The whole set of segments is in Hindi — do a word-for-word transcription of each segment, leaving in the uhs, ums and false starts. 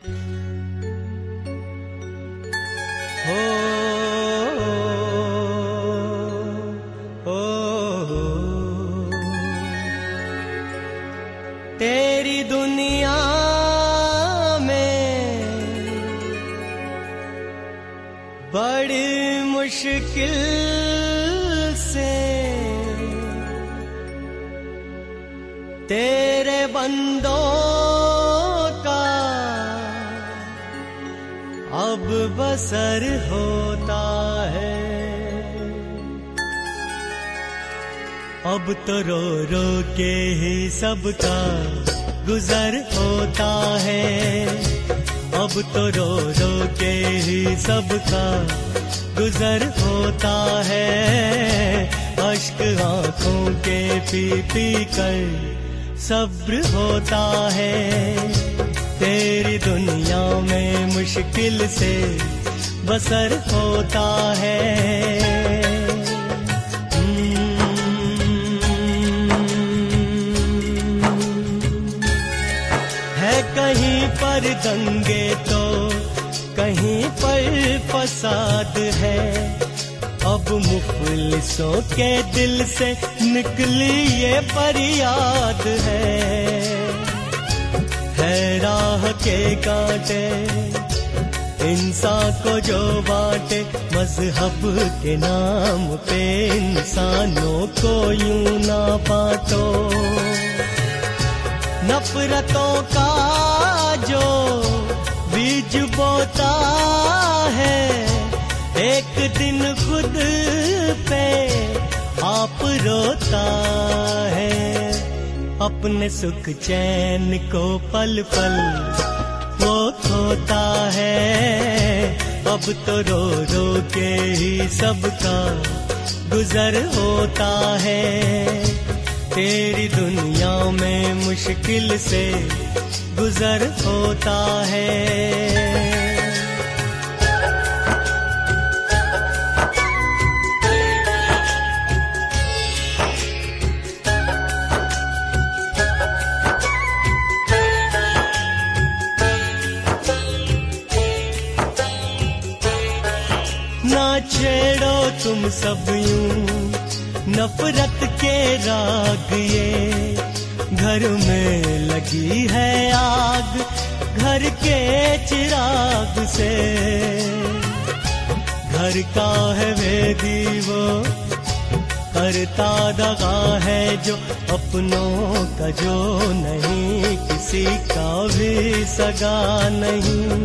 हो हो तेरी दुनिया में बड़ी मुश्किल से तेरे बंदों का अब बसर होता है। अब तो रो रो के ही सबका गुजर होता है। अब तो रो रो के ही सबका गुजर होता है। अश्क आंखों के पी पी कर सब्र होता है। तेरी दुनिया में मुश्किल से बसर होता है। है कहीं पर दंगे तो कहीं पर फसाद है। अब मुफलिसों के दिल से निकली ये फरियाद है। है राह के कांटे इंसान को जो बांटे, मजहब के नाम पे इंसानों को यूं ना बांटो। नफरतों का जो बीज बोता है, एक दिन खुद पे आप रोता है। अपने सुख चैन को पल पल वो खोता है। अब तो रो रो के ही सबका गुजर होता है। तेरी दुनिया में मुश्किल से गुजर होता है। ना छेड़ो तुम सब यूं नफरत के राग, ये घर में लगी है आग घर के चिराग से। घर का है वेदी वो करता दगा है जो, अपनों का जो नहीं किसी का भी सगा नहीं।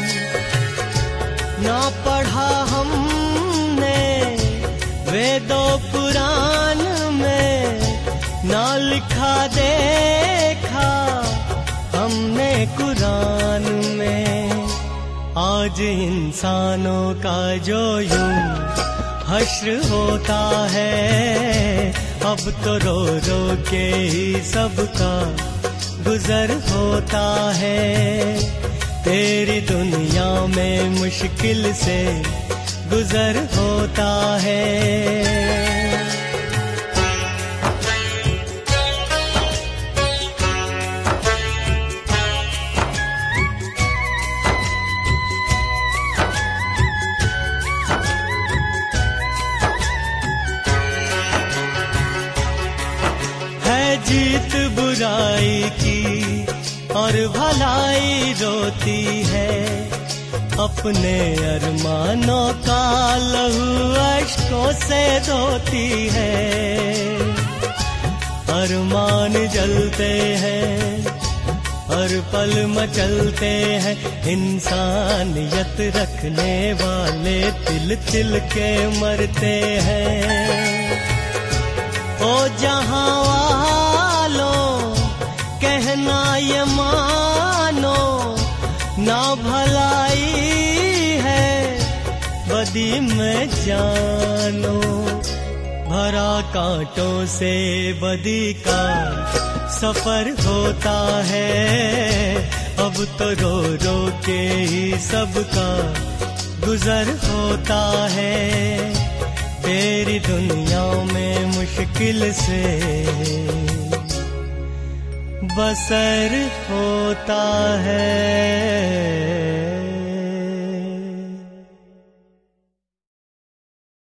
ना पढ़ा हमने वेदों कुरान में, ना लिखा देखा हमने कुरान में। आज इंसानों का जो यूं हश्र होता है, अब तो रो रो के ही सबका गुजर होता है। तेरी दुनिया में मुश्किल से गुजर होता है। है जीत बुराई की और भलाई रोती है, अपने अरमानों का लहू अश्कों से धोती है। अरमान जलते हैं हर पल मचलते हैं, इंसानियत रखने वाले तिल तिल के मरते हैं। ओ जहां वालों कहना ये मानो, ना भलाई है बदी में जानो। भरा कांटों से बदी का सफर होता है, अब तो रो रो के ही सबका गुजर होता है। तेरी दुनिया में मुश्किल से बसर होता है।